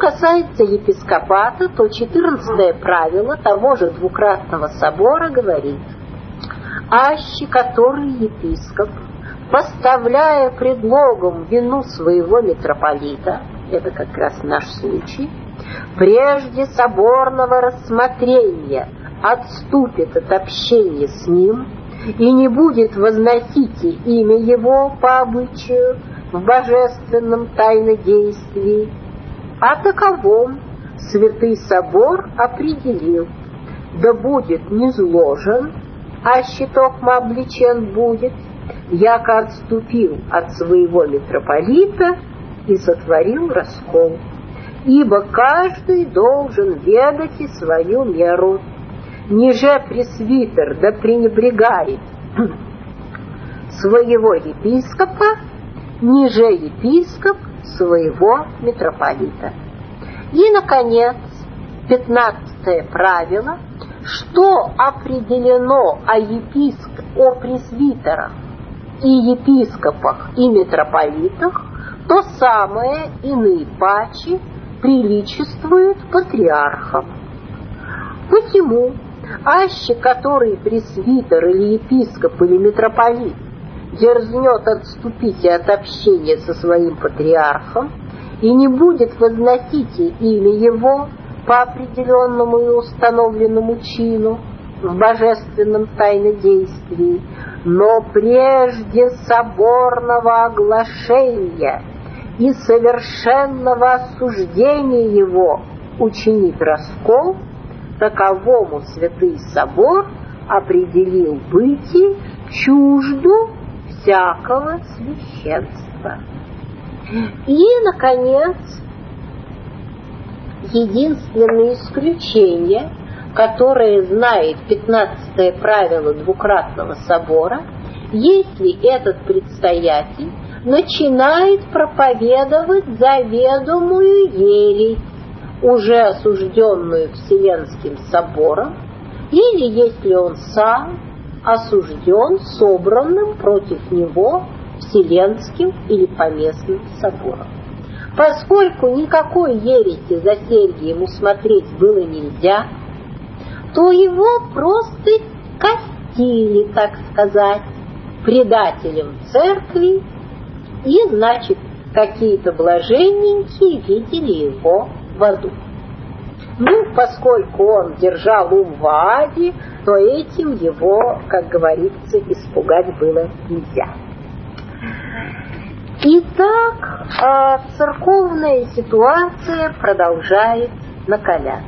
касается епископата, то 14-е правило того же двукратного собора говорит: аще который епископ, поставляя предлогом вину своего митрополита, это как раз наш случай, прежде соборного рассмотрения отступит от общения с ним и не будет возносить имя его по обычаю в божественном тайнодействии, а таковом Святый Собор определил: да будет низложен, а щитокма обличен будет, яко отступил от своего митрополита и сотворил раскол. Ибо каждый должен ведать и свою меру. Ниже пресвитер да пренебрегает своего епископа, ниже епископ своего митрополита. И, наконец, 15-е правило: что определено о пресвитерах и епископах и митрополитах, то самое иные пачи приличествует патриархам. Посему, аще который пресвитер или епископ или митрополит дерзнет отступить от общения со своим патриархом и не будет возносить имя его по определенному и установленному чину в божественном тайнодействии, но прежде соборного оглашения и совершенного осуждения его учинит раскол, таковому Святый Собор определил быти чужду всякого священства. И, наконец, единственное исключение, которое знает 15-е правило двукратного собора, если этот предстоятель начинает проповедовать заведомую ересь, уже осужденную Вселенским собором, или если он сам осужден собранным против него Вселенским или поместным собором. Поскольку никакой ереси за серьги ему смотреть было нельзя, то его просто кастили, так сказать, предателем церкви, и, значит, какие-то блаженненькие видели его в аду. Ну, поскольку он держал ум в аде, то этим его, как говорится, испугать было нельзя. Итак, церковная ситуация продолжает накаляться.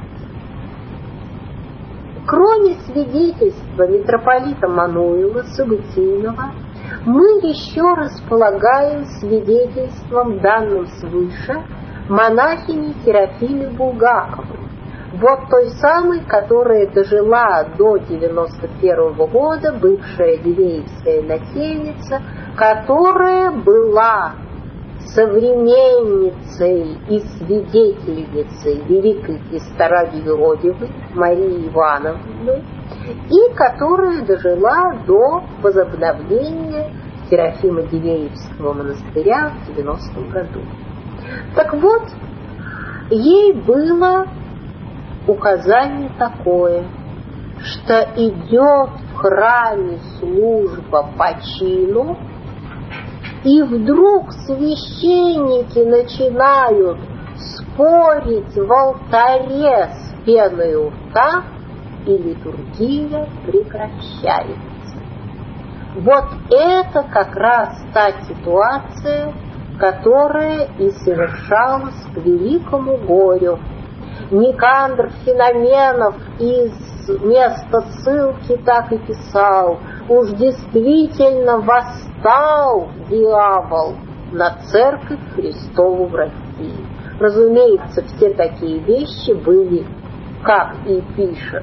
Кроме свидетельства митрополита Мануила Событийного, мы еще располагаем свидетельством, данным свыше, монахини Серафимы Булгаковой, вот той самой, которая дожила до 91-го года, бывшая Дивеевская насельница, которая была современницей и свидетельницей великой Староверодевой Марии Ивановны, и которая дожила до возобновления Серафимо-Дивеевского монастыря в 90-м году. Так вот, ей было указание такое, что идет в храме служба по чину, и вдруг священники начинают спорить в алтаре с пеной у рта, и литургия прекращается. Вот это как раз та ситуация, которая и совершалась к великому горю. Никандр Феноменов из места ссылки так и писал: уж действительно восстал дьявол на церковь Христову в России. Разумеется, все такие вещи были, как и пишет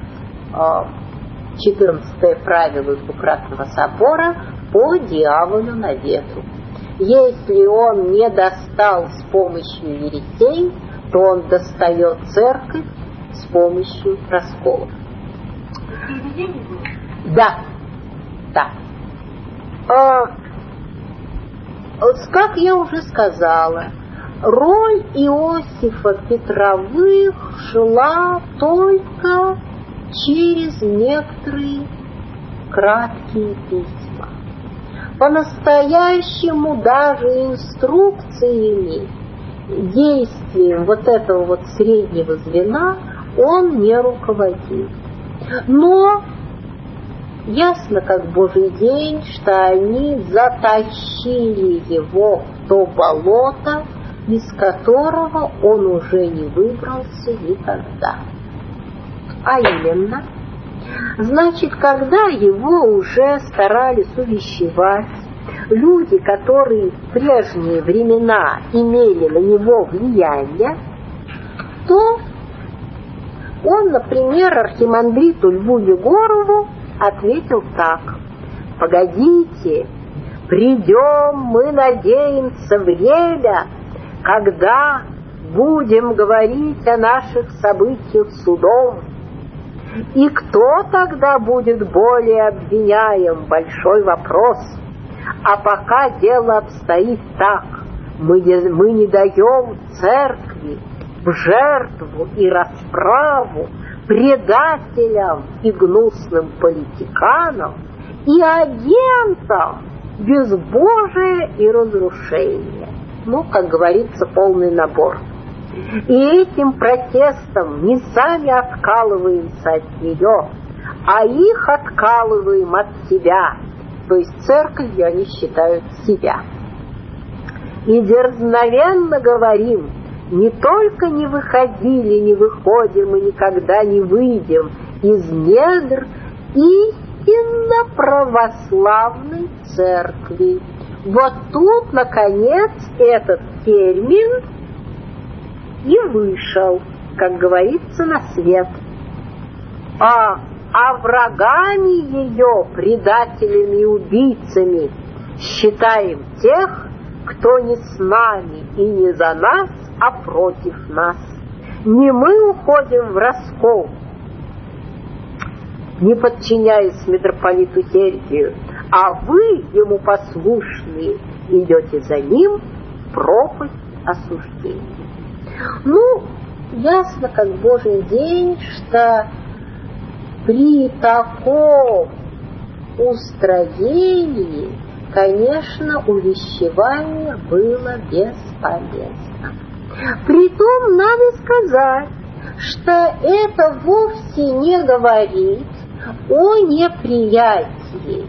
14-е правило двукратного собора, по дьяволу на ветру. Если он не достал с помощью ересей, то он достает церковь с помощью расколов. Да, да. Как я уже сказала, роль Иосифа Петровых шла только через некоторые краткие письма. По-настоящему даже инструкциями, действием вот этого вот среднего звена он не руководил. Но ясно как божий день, что они затащили его в то болото, из которого он уже не выбрался никогда. А именно, значит, когда его уже старались увещевать люди, которые в прежние времена имели на него влияние, то он, например, архимандриту Льву Егорову ответил так: «Погодите, придем, мы надеемся, время, когда будем говорить о наших событиях судом. И кто тогда будет более обвиняем? Большой вопрос. А пока дело обстоит так, мы не даем церкви в жертву и расправу предателям и гнусным политиканам и агентам безбожия и разрушения». Ну, как говорится, полный набор. И этим протестом не сами откалываемся от нее, а их откалываем от себя. То есть церковью они считают себя. И дерзновенно говорим: не только не выходили, не выходим и никогда не выйдем из недр истинно православной церкви. Вот тут, наконец, этот термин и вышел, как говорится, на свет. А врагами ее, предателями и убийцами, считаем тех, кто не с нами и не за нас, а против нас. Не мы уходим в раскол, не подчиняясь митрополиту Сергию, а вы, ему послушные, идете за ним в пропасть осуждения. Ну, ясно как божий день, что при таком устроении, конечно, увещевание было бесполезно. Притом надо сказать, что это вовсе не говорит о неприятии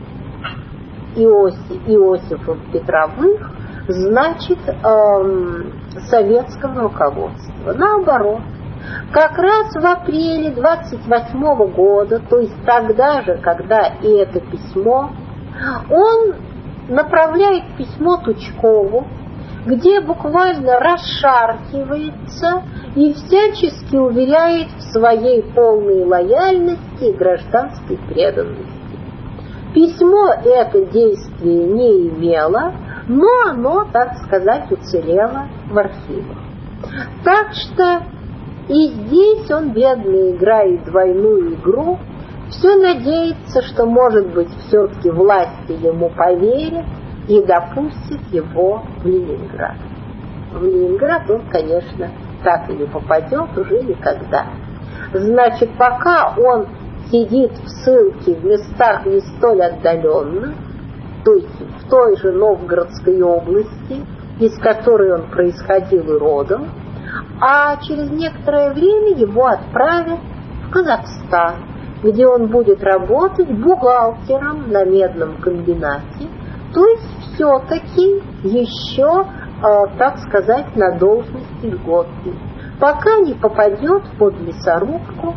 Иосифов Петровых, значит, советского руководства. Наоборот, как раз в апреле 28 года, то есть тогда же, когда и это письмо, он направляет письмо Тучкову, где буквально расшаркивается и всячески уверяет в своей полной лояльности и гражданской преданности. Письмо это действие не имело, но оно, так сказать, уцелело в архивах. Так что и здесь он, бедный, играет двойную игру, все надеется, что, может быть, все-таки власти ему поверят и допустят его в Ленинград. В Ленинград он, конечно, так и не попадет уже никогда. Значит, пока он сидит в ссылке в местах не столь отдаленных, то есть в той же Новгородской области, из которой он происходил и родом, а через некоторое время его отправят в Казахстан, где он будет работать бухгалтером на медном комбинате, то есть все-таки еще, так сказать, на должности льготной, пока не попадет под мясорубку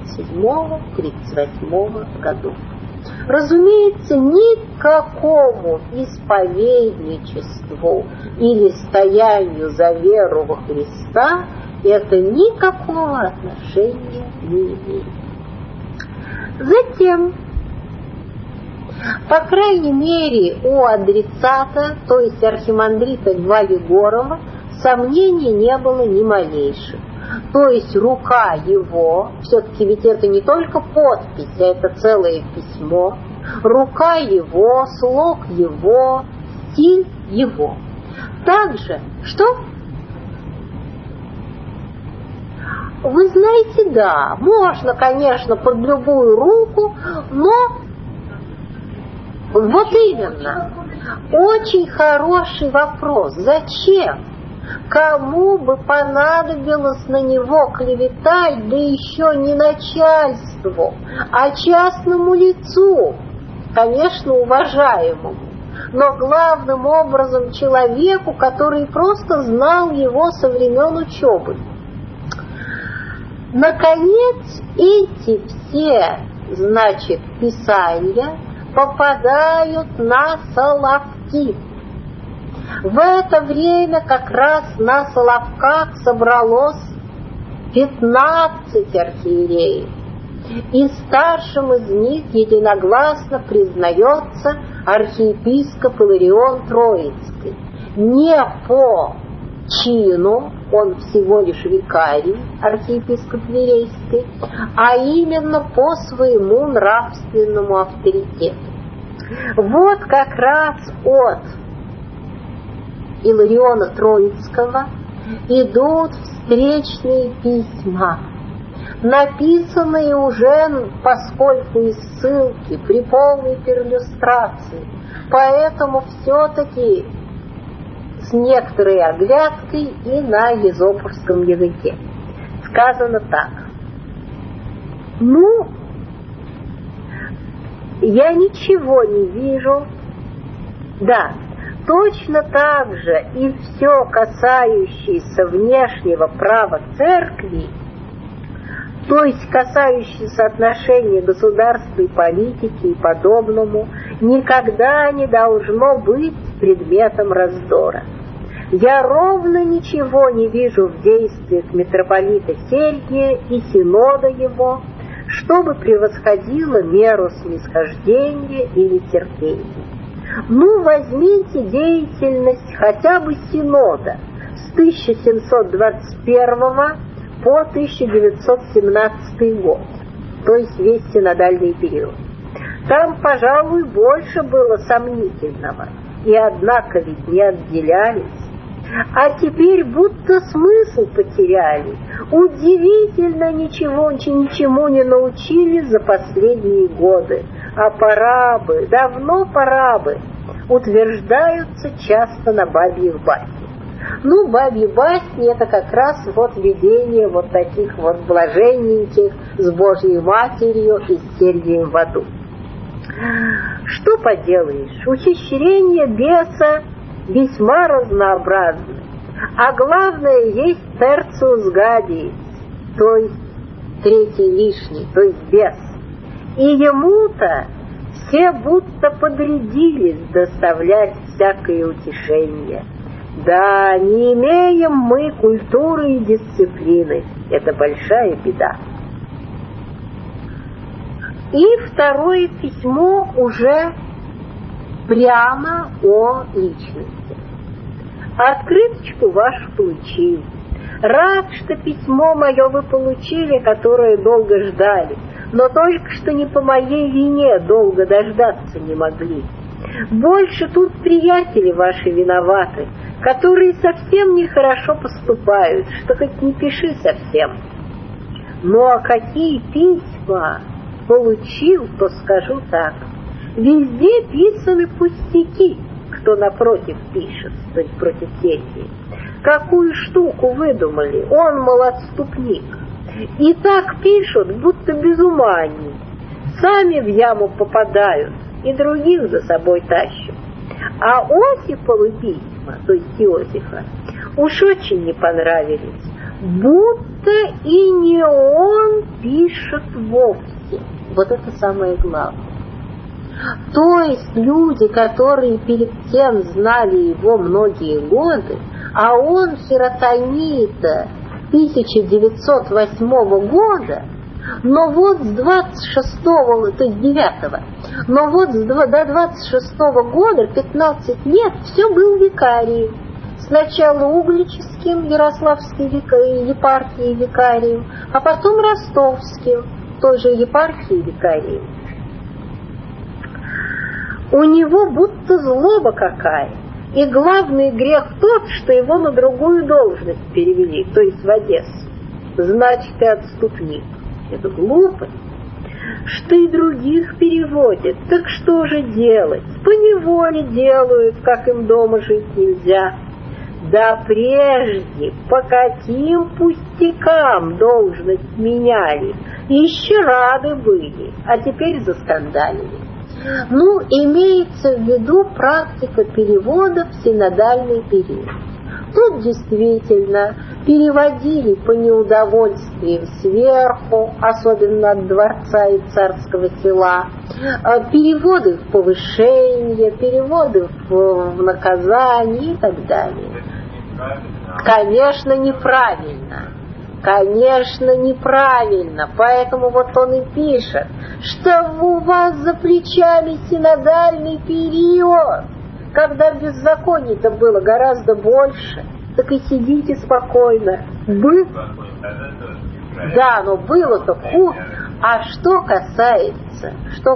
37-38 году. Разумеется, никакому исповедничеству или стоянию за веру во Христа это никакого отношения не имеет. Затем, по крайней мере, у адресата, то есть архимандрита Льва Егорова, сомнений не было ни малейших. То есть рука его, все-таки ведь это не только подпись, а это целое письмо, рука его, слог его, стиль его. Также, что? Вы знаете, да, можно, конечно, под любую руку, но вот именно, очень хороший вопрос. Зачем? Кому бы понадобилось на него клеветать, да еще не начальству, а частному лицу, конечно, уважаемому, но главным образом человеку, который просто знал его со времен учебы. Наконец, эти все, значит, писания попадают на Соловки. В это время как раз на Соловках собралось 15 архиереев, и старшим из них единогласно признается архиепископ Иларион Троицкий. Не по чину, он всего лишь викарий, архиепископ Верейский, а именно по своему нравственному авторитету. Вот как раз от Илариона Троицкого идут встречные письма, написанные уже, поскольку из ссылки, при полной перлюстрации, поэтому все-таки с некоторой оглядкой и на езопорском языке. Сказано так. Ну, я ничего не вижу. Да, точно так же и все касающееся внешнего права церкви, то есть касающееся отношения государства и политики и подобному, никогда не должно быть предметом раздора. Я ровно ничего не вижу в действиях митрополита Сергия и синода его, чтобы превосходило меру снисхождения или терпения. Ну, возьмите деятельность хотя бы синода с 1721 по 1917 год, то есть весь синодальный период. Там, пожалуй, больше было сомнительного, и однако ведь не отделялись. А теперь будто смысл потеряли. Удивительно, ничему не научились за последние годы. А пора бы, давно пора бы, утверждаются часто на бабьих баснях. Ну, бабьи басни — это как раз вот видение вот таких вот блаженненьких с Божьей Матерью и с Сергием в аду. Что поделаешь, ухищрения беса весьма разнообразны, а главное есть терциус гадиис, то есть третий лишний, то есть бес. И ему-то все будто подрядились доставлять всякое утешение. Да, не имеем мы культуры и дисциплины, это большая беда. И второе письмо уже прямо о личности. Открыточку вашу получил. Рад, что письмо мое вы получили, которое долго ждали, но только что не по моей вине долго дождаться не могли. Больше тут приятели ваши виноваты, которые совсем нехорошо поступают, что хоть не пиши совсем. Ну а какие письма получил, то скажу так. Везде писаны пустяки, кто напротив пишет, то есть против Сергия. Какую штуку выдумали, он, мол, отступник. И так пишут, будто без ума они. Сами в яму попадают и других за собой тащат. А Осиповы письма, то есть Иосифа, уж очень не понравились. Будто и не он пишет вовсе. Вот это самое главное. То есть люди, которые перед тем знали его многие годы, а он хиротонита 1908 года, но вот с 26-го, то есть 9-го, но вот до 26-го года, 15 лет, все был викарием. Сначала углическим, Ярославской епархии викарием, а потом ростовским, той же епархии викарием. У него будто злоба какая. И главный грех тот, что его на другую должность перевели, то есть в Одессу. значит ты отступник. Это глупость. Что и других переводят, так что же делать? Поневоле делают, как им дома жить нельзя. Да прежде по каким пустякам должность меняли, еще рады были, а теперь заскандалили. Ну, имеется в виду практика перевода в синодальный период. Тут действительно переводили по неудовольствиям сверху, особенно от дворца и царского села, переводы в повышение, переводы в наказание и так далее. Конечно, неправильно. Конечно, неправильно. Поэтому вот он и пишет, что у вас за плечами синодальный период, когда беззаконий-то было гораздо больше. Так и сидите спокойно. Да, но было-то хуже. А что касается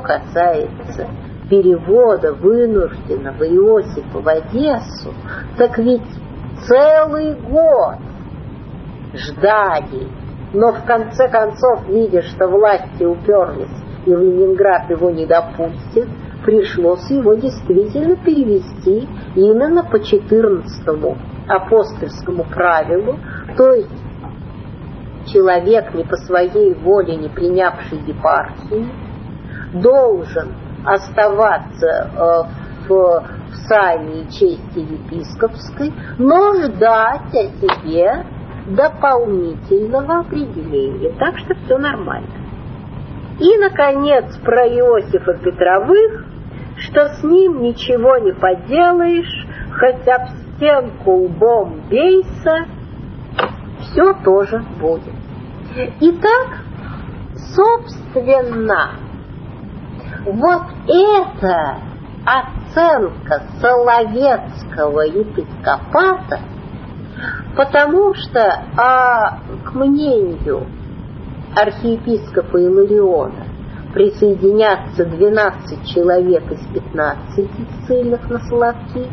перевода вынужденного Иосифа в Одессу, так ведь целый год ждали. Но в конце концов, видя, что власти уперлись и в Ленинград его не допустят, пришлось его действительно перевести именно по 14-му апостольскому правилу, то есть человек, не по своей воле, не принявший епархии, должен оставаться в сане и чести епископской, но ждать о себе дополнительного определения. Так что все нормально. И, наконец, про Иосифа Петровых, что с ним ничего не поделаешь, хоть об стенку лбом бейся, все тоже будет. Итак, собственно, вот эта оценка Соловецкого епископата, потому что, к мнению архиепископа Илариона, присоединятся 12 человек из 15 ссыльных на Соловки.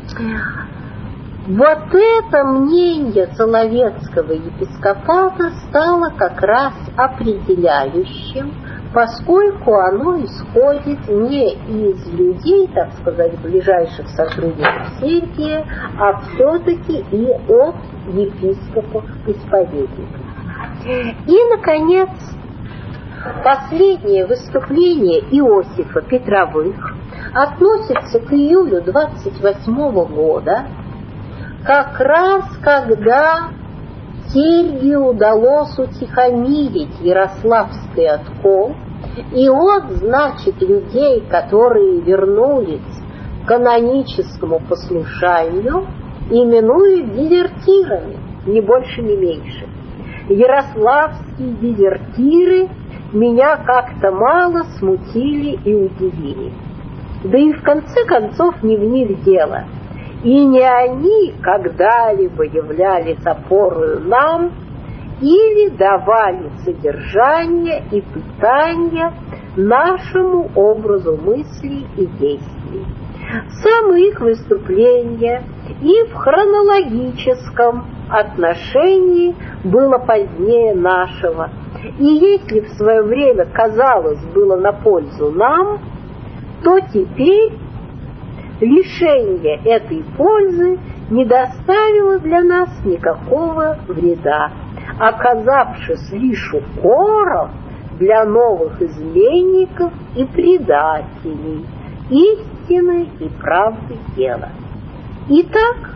Вот это мнение Соловецкого епископата стало как раз определяющим, поскольку оно исходит не из людей, так сказать, ближайших сотрудников Сергия, а все-таки и от епископов-исповедников. И, наконец, последнее выступление Иосифа Петровых относится к июлю 28 года, как раз когда Сергию удалось утихомирить Ярославский откол, и он, значит, людей, которые вернулись к каноническому послушанию, именует дезертирами, ни больше, ни меньше. Ярославские дезертиры меня как-то мало смутили и удивили. Да и в конце концов не в них дело. И не они когда-либо являлись опорою нам или давали содержание и питание нашему образу мыслей и действий. Самые их выступления и в хронологическом отношении было позднее нашего. И если в свое время, казалось, было на пользу нам, то теперь лишение этой пользы не доставило для нас никакого вреда, оказавшись лишь укором для новых изменников и предателей истины и правды дела. Итак,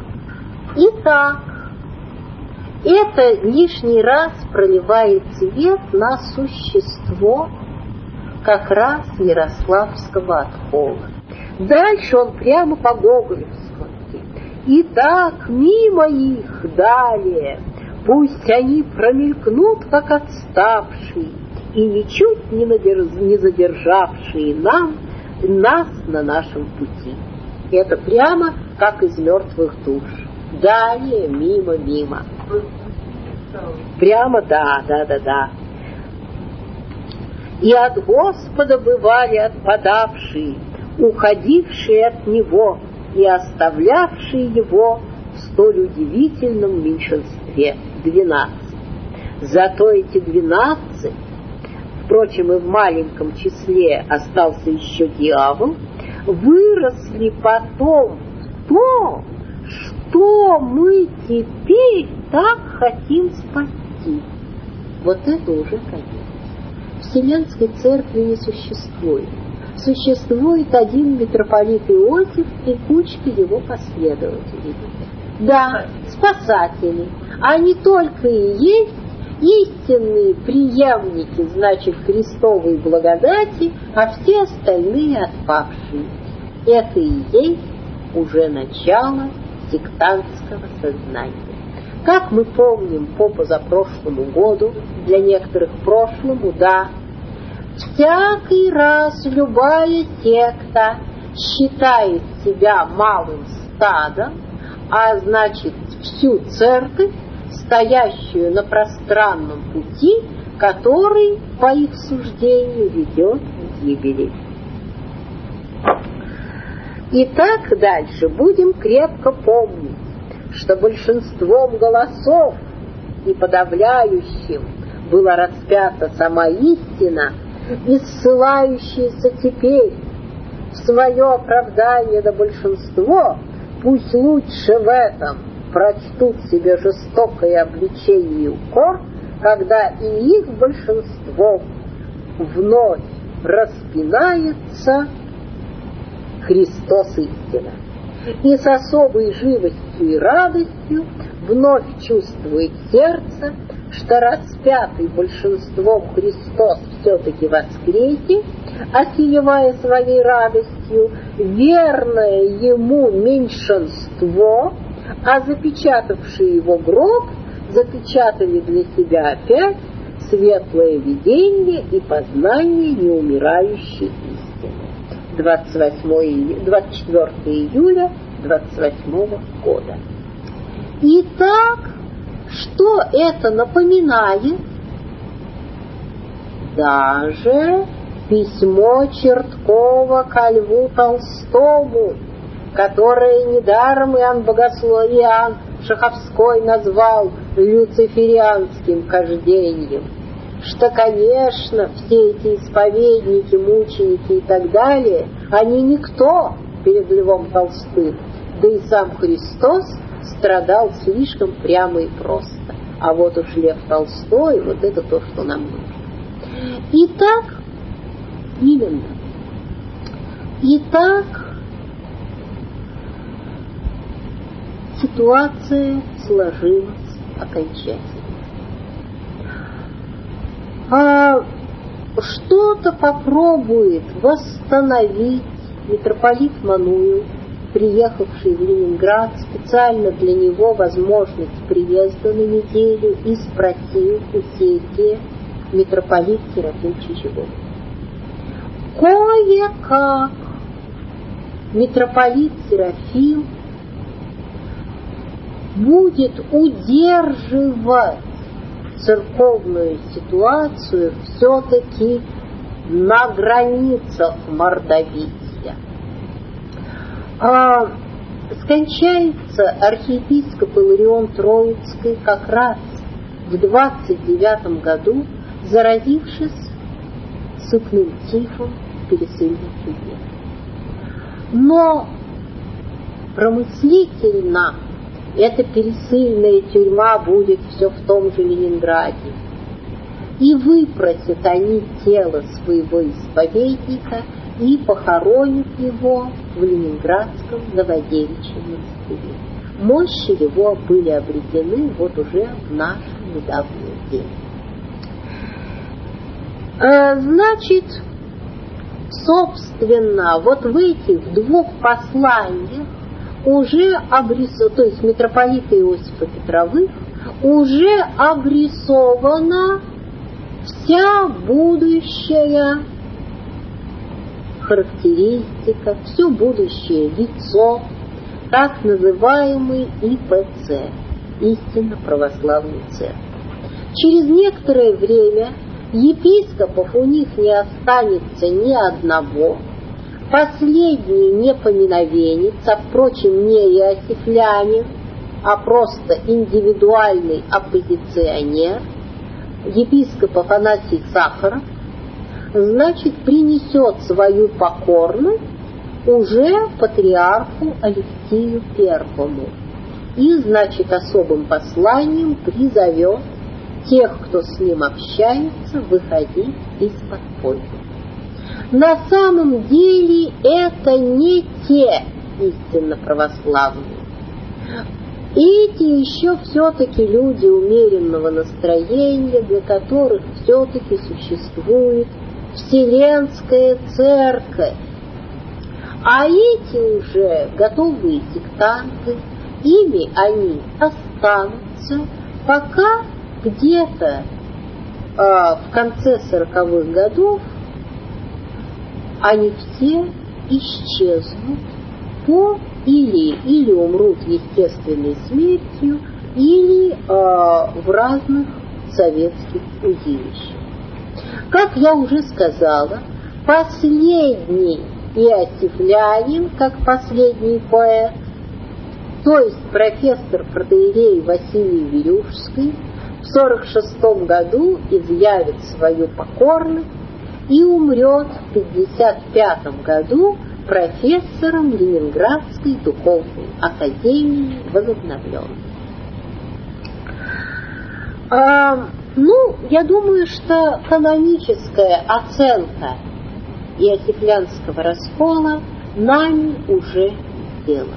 это лишний раз проливает свет на существо как раз Ярославского откола. Дальше он прямо по гоголевски. Итак, мимо их далее, пусть они промелькнут, как отставшие, и ничуть не задержавшие нас на нашем пути. Это прямо как из мертвых душ. Далее, мимо. Прямо, да. И от Господа бывали отпадавшие, уходившие от Него и оставлявшие Его в столь удивительном меньшинстве. 12. Зато эти 12, впрочем, и в маленьком числе остался еще дьявол, выросли потом в то, что мы теперь так хотим спасти. Вот это уже конец. Вселенской церкви не существует. Существует один митрополит Иосиф и кучка его последователей. Да, спасатели. Они только и есть истинные преемники, значит, Христовой благодати, а все остальные отпавшие. Это и есть уже начало сектантского сознания. Как мы помним по позапрошлому году, для некоторых прошлому, да, всякий раз любая секта считает себя малым стадом, а значит всю церковь, стоящую на пространном пути, который, по их суждению, ведет к гибели. Итак, дальше будем крепко помнить, что большинством голосов и подавляющим была распята сама истина, и ссылающиеся теперь в свое оправдание на большинство, пусть лучше в этом прочтут себе жестокое обличение и укор, когда и их большинство вновь распинается Христос истина. И с особой живостью и радостью вновь чувствует сердце, что распятый большинством Христос все-таки воскресит, осиевая своей радостью верное ему меньшинство, а запечатавшие его гроб запечатали для себя опять светлое видение и познание неумирающей истины. 24 июля 28 года. Итак, что это напоминает? Даже письмо Черткова ко Льву Толстому, которое недаром Иоанн Шаховской назвал люциферианским кождением, что, конечно, все эти исповедники, мученики и так далее, они никто перед Львом Толстым, да и сам Христос страдал слишком прямо и просто. А вот уж Лев Толстой, вот это то, что нам нужно. Итак, именно. Итак, ситуация сложилась окончательно. Что-то попробует восстановить митрополит Мануил, приехавший в Ленинград, специально для него возможность приезда на неделю, и спросил у Сергия митрополит Серафим Чичагов. Кое-как митрополит Серафим будет удерживать церковную ситуацию все-таки на границах мордовития. Скончается архиепископ Иларион Троицкий как раз в 29 году, заразившись сыпным тифом в пересыльной тюрьме. Но промыслительно эта пересыльная тюрьма будет все в том же Ленинграде. И выпросят они тело своего исповедника и похоронят его в Ленинградском Новодевичьем монастыре. Мощи его были обретены вот уже в наш недавний день. Значит, собственно, вот в этих двух посланиях уже то есть митрополита Иосифа Петровых, уже обрисована вся будущая характеристика, все будущее лицо так называемой ИПЦ, истинно православной церкви. Через некоторое время епископов у них не останется ни одного. Последний не поминовенец, а впрочем не иосифлянин, а просто индивидуальный оппозиционер. епископ Афанасий Сахаров, значит, принесет свою покорность уже патриарху Алексию Первому и, значит, особым посланием призовет тех, кто с ним общается, выходить из подполья. На самом деле это не те истинно православные. Эти еще все-таки люди умеренного настроения, для которых все-таки существует Вселенская Церковь. А эти уже готовые сектанты, ими они останутся, пока где-то в конце 40-х годов они все исчезнут или умрут естественной смертью, или в разных советских узилищах. Как я уже сказала, последний иосифлянин, как последний поэт, то есть профессор протоиерей Василий Вирюшский, в 46 году изъявит свою покорность и умрет в 55 году профессором Ленинградской духовной академии возобновленной. Я думаю, что каноническая оценка иосифлянского раскола нами уже сделана.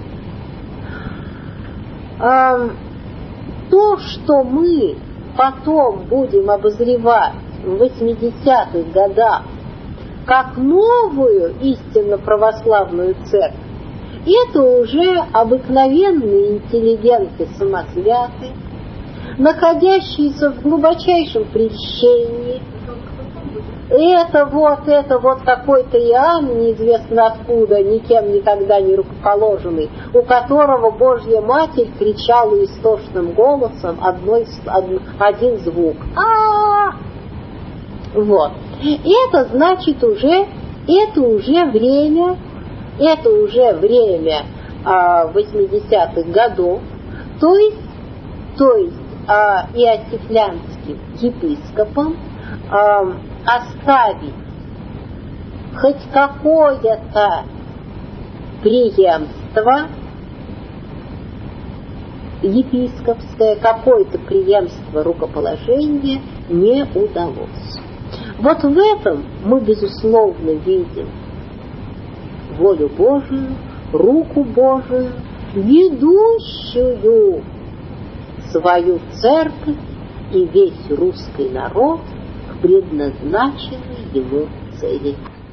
То, что мы потом будем обозревать в 80-х годах как новую истинно православную церковь, это уже обыкновенные интеллигенты-самосвяты, находящиеся в глубочайшем прельщении. Это вот какой-то Иоанн, неизвестно откуда, никем никогда не рукоположенный, у которого Божья Матерь кричала истошным голосом один звук. Вот. Это значит это уже время 80-х годов, то есть иосифлянским епископам оставить хоть какое-то преемство епископское, какое-то преемство рукоположения не удалось. Вот в этом мы, безусловно, видим волю Божию, руку Божию, ведущую свою церковь и весь русский народ к предназначенной ему цели.